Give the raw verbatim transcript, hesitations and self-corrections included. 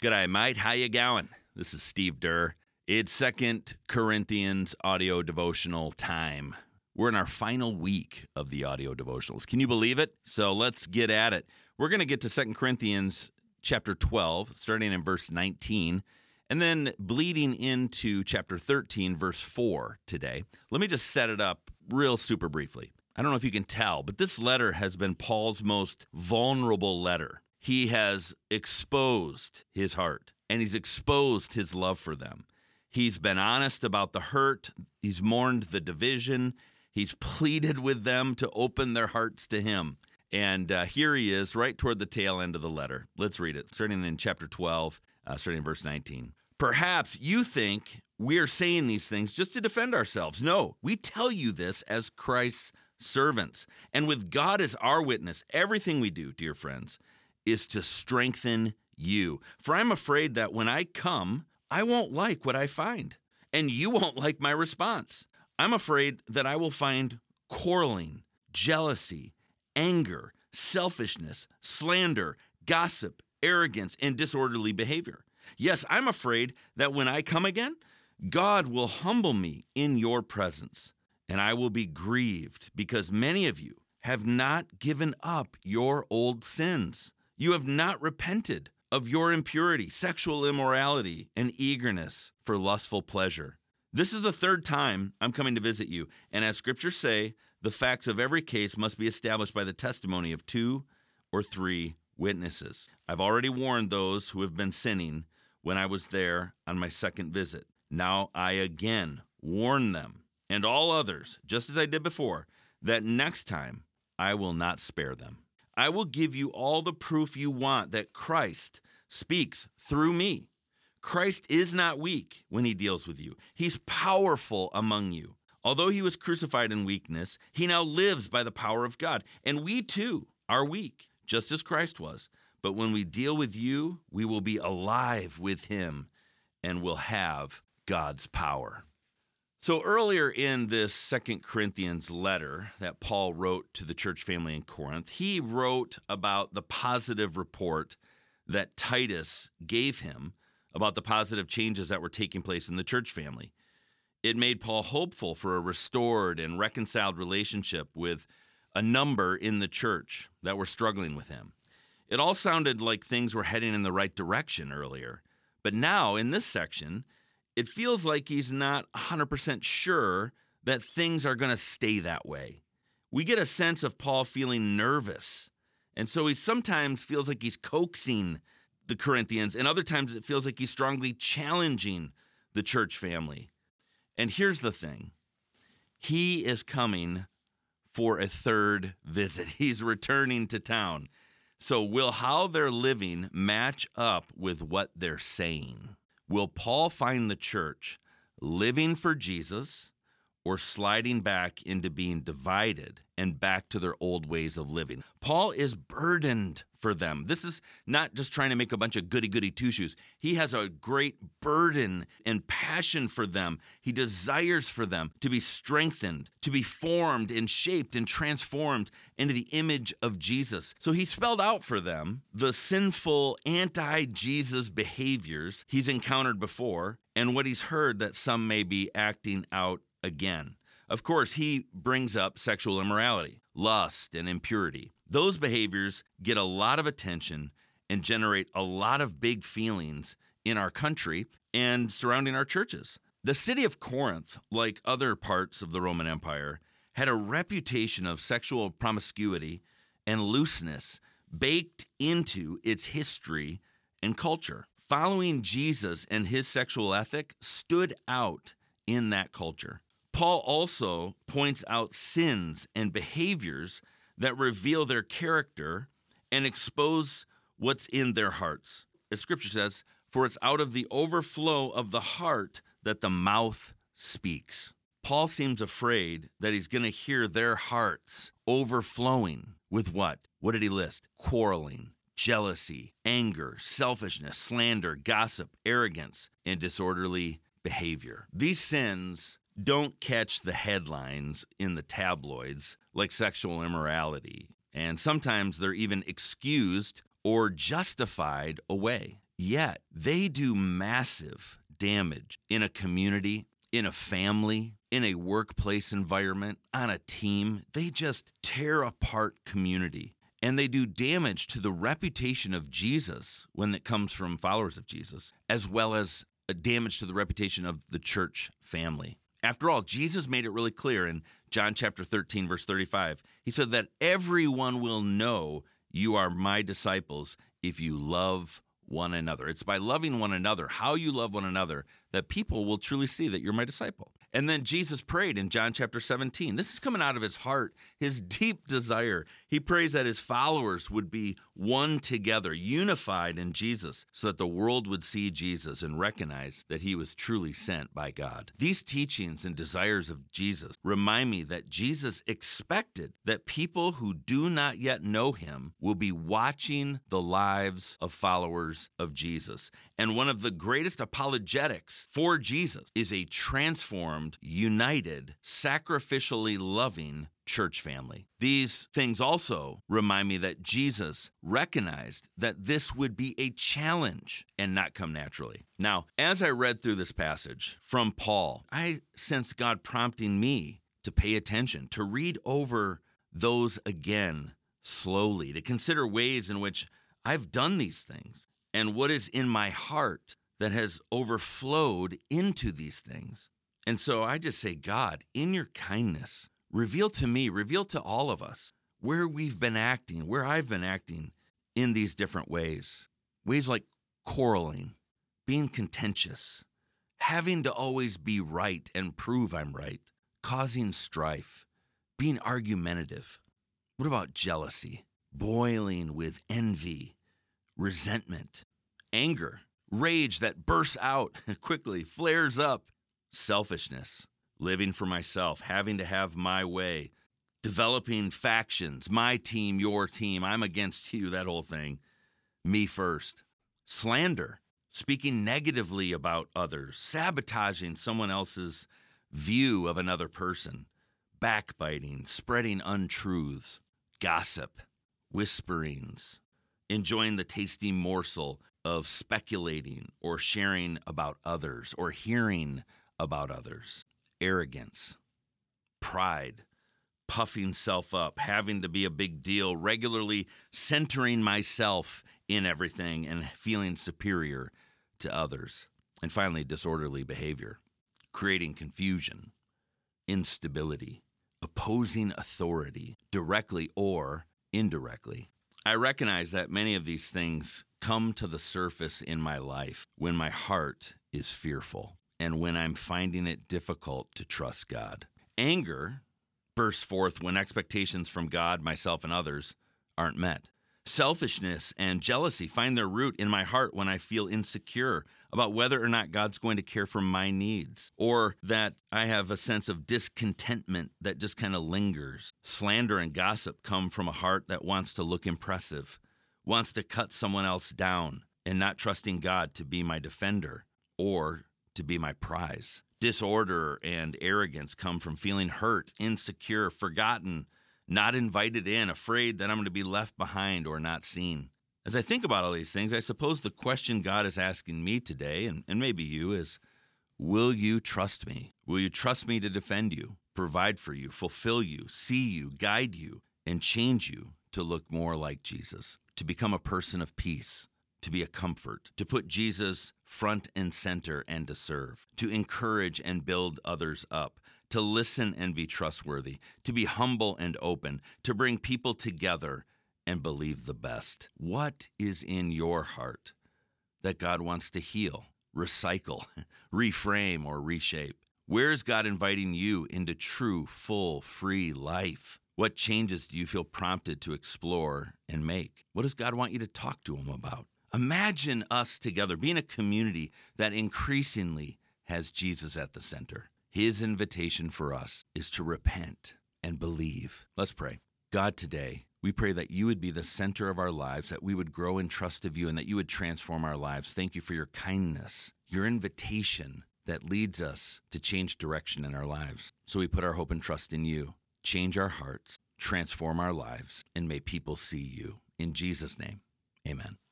G'day, mate. How you going? This is Steve Durr. It's Second Corinthians audio devotional time. We're in our final week of the audio devotionals. Can you believe it? So let's get at it. We're going to get to Second Corinthians chapter twelve, starting in verse nineteen, and then bleeding into chapter thirteen, verse four today. Let me just set it up real super briefly. I don't know if you can tell, but this letter has been Paul's most vulnerable letter. He has exposed his heart, and he's exposed his love for them. He's been honest about the hurt. He's mourned the division. He's pleaded with them to open their hearts to him. And uh, here he is, right toward the tail end of the letter. Let's read it, starting in chapter twelve, uh, starting in verse nineteen. Perhaps you think we are saying these things just to defend ourselves. No, we tell you this as Christ's servants. And with God as our witness, everything we do, dear friends, is to strengthen you. For I'm afraid that when I come, I won't like what I find, and you won't like my response. I'm afraid that I will find quarreling, jealousy, anger, selfishness, slander, gossip, arrogance, and disorderly behavior. Yes, I'm afraid that when I come again, God will humble me in your presence, and I will be grieved because many of you have not given up your old sins. You have not repented of your impurity, sexual immorality, and eagerness for lustful pleasure. This is the third time I'm coming to visit you, and as scriptures say, the facts of every case must be established by the testimony of two or three witnesses. I've already warned those who have been sinning when I was there on my second visit. Now I again warn them and all others, just as I did before, that next time I will not spare them. I will give you all the proof you want that Christ speaks through me. Christ is not weak when he deals with you. He's powerful among you. Although he was crucified in weakness, he now lives by the power of God. And we too are weak, just as Christ was. But when we deal with you, we will be alive with him and will have God's power. So earlier in this Second Corinthians letter that Paul wrote to the church family in Corinth, he wrote about the positive report that Titus gave him about the positive changes that were taking place in the church family. It made Paul hopeful for a restored and reconciled relationship with a number in the church that were struggling with him. It all sounded like things were heading in the right direction earlier, but now in this section, it feels like he's not one hundred percent sure that things are going to stay that way. We get a sense of Paul feeling nervous, and so he sometimes feels like he's coaxing the Corinthians, and other times it feels like he's strongly challenging the church family. And here's the thing. He is coming for a third visit. He's returning to town. So will how they're living match up with what they're saying? Will Paul find the church living for Jesus or sliding back into being divided and back to their old ways of living? Paul is burdened for them. This is not just trying to make a bunch of goody-goody two-shoes. He has a great burden and passion for them. He desires for them to be strengthened, to be formed and shaped and transformed into the image of Jesus. So he spelled out for them the sinful anti-Jesus behaviors he's encountered before and what he's heard that some may be acting out again. Of course, he brings up sexual immorality, lust, and impurity. Those behaviors get a lot of attention and generate a lot of big feelings in our country and surrounding our churches. The city of Corinth, like other parts of the Roman Empire, had a reputation of sexual promiscuity and looseness baked into its history and culture. Following Jesus and his sexual ethic stood out in that culture. Paul also points out sins and behaviors that reveal their character and expose what's in their hearts. As Scripture says, for it's out of the overflow of the heart that the mouth speaks. Paul seems afraid that he's going to hear their hearts overflowing with what? What did he list? Quarreling, jealousy, anger, selfishness, slander, gossip, arrogance, and disorderly behavior. These sins don't catch the headlines in the tabloids like sexual immorality, and sometimes they're even excused or justified away. Yet they do massive damage in a community, in a family, in a workplace environment, on a team. They just tear apart community. And they do damage to the reputation of Jesus when it comes from followers of Jesus, as well as a damage to the reputation of the church family. After all, Jesus made it really clear in John chapter thirteen, verse thirty-five. He said that everyone will know you are my disciples if you love one another. It's by loving one another, how you love one another, that people will truly see that you're my disciple. And then Jesus prayed in John chapter seventeen. This is coming out of his heart, his deep desire. He prays that his followers would be one together, unified in Jesus, so that the world would see Jesus and recognize that he was truly sent by God. These teachings and desires of Jesus remind me that Jesus expected that people who do not yet know him will be watching the lives of followers of Jesus. And one of the greatest apologetics for Jesus is a transformed, united, sacrificially loving church family. These things also remind me that Jesus recognized that this would be a challenge and not come naturally. Now, as I read through this passage from Paul, I sensed God prompting me to pay attention, to read over those again slowly, to consider ways in which I've done these things and what is in my heart that has overflowed into these things. And so I just say, God, in your kindness, reveal to me, reveal to all of us where we've been acting, where I've been acting in these different ways. Ways like quarreling, being contentious, having to always be right and prove I'm right, causing strife, being argumentative. What about jealousy, boiling with envy, resentment, anger, rage that bursts out quickly, flares up, selfishness, living for myself, having to have my way, developing factions, my team, your team, I'm against you, that whole thing, me first, slander, speaking negatively about others, sabotaging someone else's view of another person, backbiting, spreading untruths, gossip, whisperings, enjoying the tasty morsel of speculating or sharing about others or hearing about others, arrogance, pride, puffing self up, having to be a big deal, regularly centering myself in everything and feeling superior to others. And finally, disorderly behavior, creating confusion, instability, opposing authority, directly or indirectly. I recognize that many of these things come to the surface in my life when my heart is fearful and when I'm finding it difficult to trust God. Anger bursts forth when expectations from God, myself, and others aren't met. Selfishness and jealousy find their root in my heart when I feel insecure about whether or not God's going to care for my needs, or that I have a sense of discontentment that just kind of lingers. Slander and gossip come from a heart that wants to look impressive, wants to cut someone else down, and not trusting God to be my defender or to be my prize. Disorder and arrogance come from feeling hurt, insecure, forgotten, not invited in, afraid that I'm going to be left behind or not seen. As I think about all these things, I suppose the question God is asking me today, and, and maybe you, is, will you trust me? Will you trust me to defend you, provide for you, fulfill you, see you, guide you, and change you to look more like Jesus, to become a person of peace, to be a comfort, to put Jesus front and center and to serve, to encourage and build others up, to listen and be trustworthy, to be humble and open, to bring people together and believe the best? What is in your heart that God wants to heal, recycle, reframe, or reshape? Where is God inviting you into true, full, free life? What changes do you feel prompted to explore and make? What does God want you to talk to him about? Imagine us together being a community that increasingly has Jesus at the center. His invitation for us is to repent and believe. Let's pray. God, today, we pray that you would be the center of our lives, that we would grow in trust of you, and that you would transform our lives. Thank you for your kindness, your invitation that leads us to change direction in our lives. So we put our hope and trust in you. Change our hearts, transform our lives, and may people see you. In Jesus' name, amen.